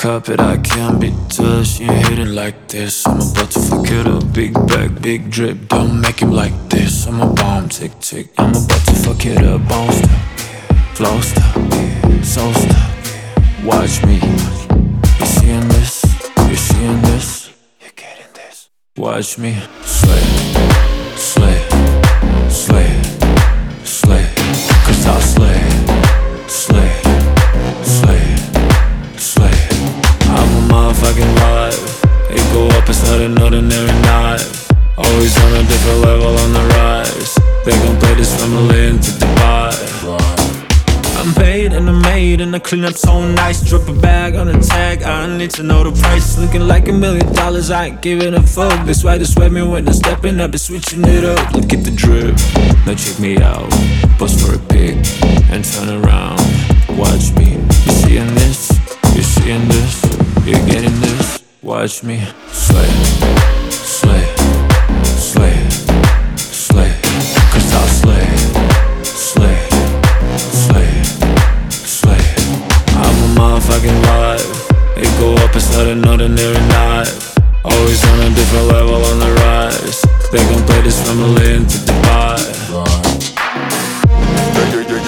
cup it, I can't be touched. You ain't hitting like this. I'm about to fuck it up. Big bag, big drip, don't make him like this. I'm a bomb, tick tick. I'm about to fuck it up. Bounce stop, flow stop, soul stop. Watch me. You seeing this? You seeing this? You getting this? Watch me slay, slay, slay, slay. 'Cause I'll slay, slay, slay, slay. I'm a motherfucking vibe. It go up, it's not an ordinary night. Always on a different level on the rise. They gon' play this from Berlin to Dubai. I'm paid and I'm made and I clean up so nice. Drop a bag on a tag, I need to know the price. Looking like $1 million, I ain't giving a fuck. That's why they sweat me when I'm stepping up and switching it up. Look at the drip, now check me out. Pose for a pic and turn around. Watch me, you seeing this? You seeing this? You getting this? Watch me slay, slay, slay, slay. 'Cause I'll slay, slay, slay, slay. I'm a motherfucking vibe. It go up, it's not an ordinary night. Always on a different level on the rise. They gon' play this from Berlin to Dubai.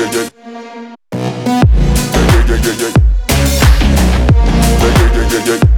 Yeah.